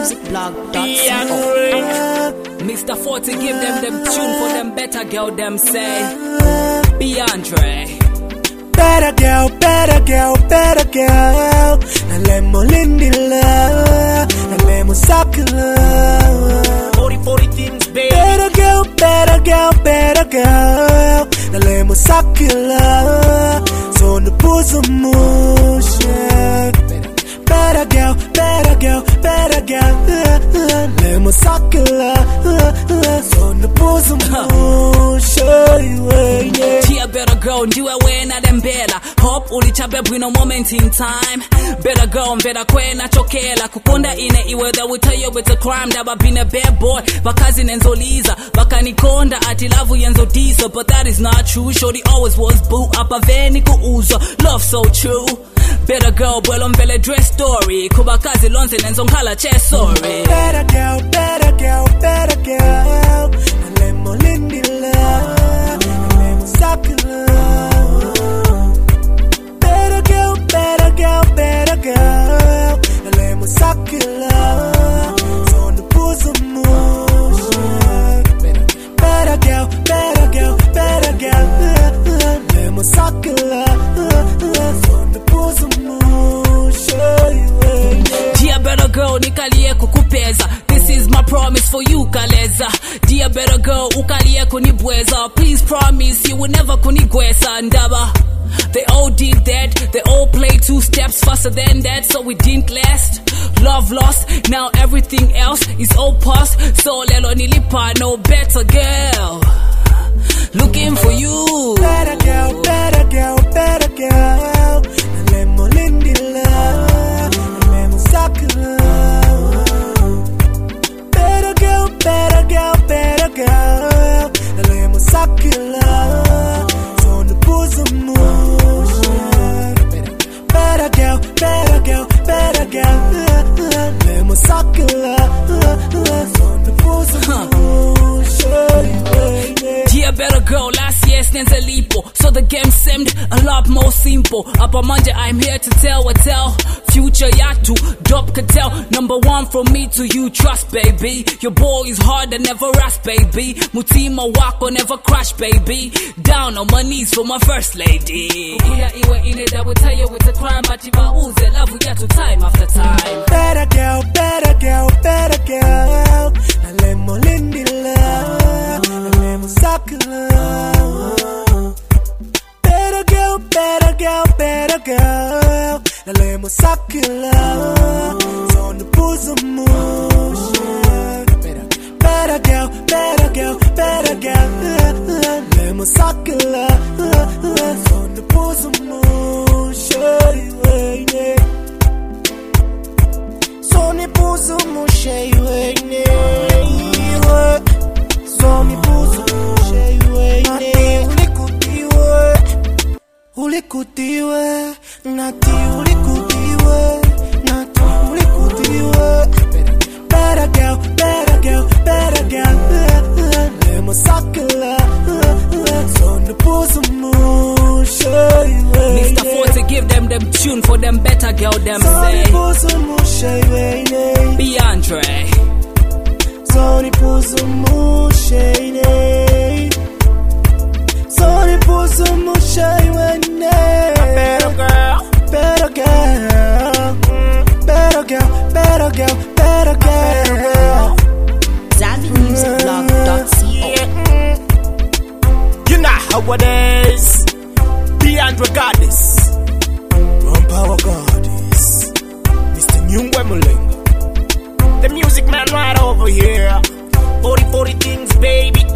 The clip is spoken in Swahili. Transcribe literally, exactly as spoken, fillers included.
music blog dot co. Mister forty give them them tune for them better girl them say Beyonce. Better girl, better girl, better girl. Nalemo lindila, nalemo sakila. forty forty things, baby. Better girl, better girl, better girl. Nalemo sakila. So napuzo mushe. Better girl, better girl, better girl. Nalemo sakila. So napuzo mushe. Tia better girl, ndiwe wena them better. Hope ulichabe bwino moment in time. Better girl, better kwena chokela. Kukonda ine iwe that will tell you it's a crime. Daba been a bad boy. Bakazi nenzoliza. Bakanikonda ati lavu yenzo diesel. But that is not true. Shorty always was boo. Apa veni kuuzo. Love so true. Better girl, bwelo mvele dress story. Kubakazi lonze nenzo nkala che sorry. Better girl, better girl, better girl. Nalemo lindila. Better girl, better girl, better girl. Nalemo sakila. So napuzo mushe. Better girl, better girl, better girl. Nalemo sakila. So napuzo mushe. Dear better girl, nikalie kukupeza. This is my promise for you, Kaleza. Dear better girl, ukalie kunibweza. Please promise you will never kunigwesa ndaba. They all did that, they all played two steps faster than that, so we didn't last. Love lost, now everything else is all past. So lelo nilipa, no better girl. Looking for you. Better girl, better girl, better girl. Nalemo lindila, nalemo sakila. Better girl, better girl, better girl. Nalemo sakila. So napuzo mushe. Better girl, better girl, better girl. Nalemo sakila. So napuzo mushe. Dear better girl, last year's Nenzalipo. So the game seemed a lot more simple. Up on Monday, I'm here to tell what tell. Future yatu, drop tell. Number one from me to you, trust baby. Your boy is hard and never rust baby. Mutima wako never crash baby. Down on my knees for my first lady. Kuya iwe ine that will tell you it's a crime. But if I uze love we get to time after time. Better girl, better girl, better girl. Nalemo lindila. Sakila. Better girl, better girl, better girl. Nalemo sakila. So napuzo mushe. Better girl, better girl, better girl. Nalemo sakila. So napuzo mushe. So napuzo mushe. So napuzo ulikutiwe, nati ulikutiwe, nati ulikutiwe. Better girl, better girl, better girl. Nalemo sakila. So napuzo mushe. Mister forty give them them tune for them better girl them So say napuzo mushe. Beyonce. So napuzo mushe. So napuzo mushe. Better girl, Better girl, better girl, better girl, better girl. Zavi music blog dot co. you know how it is. Beyonce Goddess, Run Power Goddess, Mister Nyungwe Mulenga, the music man right over here. forty forty things, baby.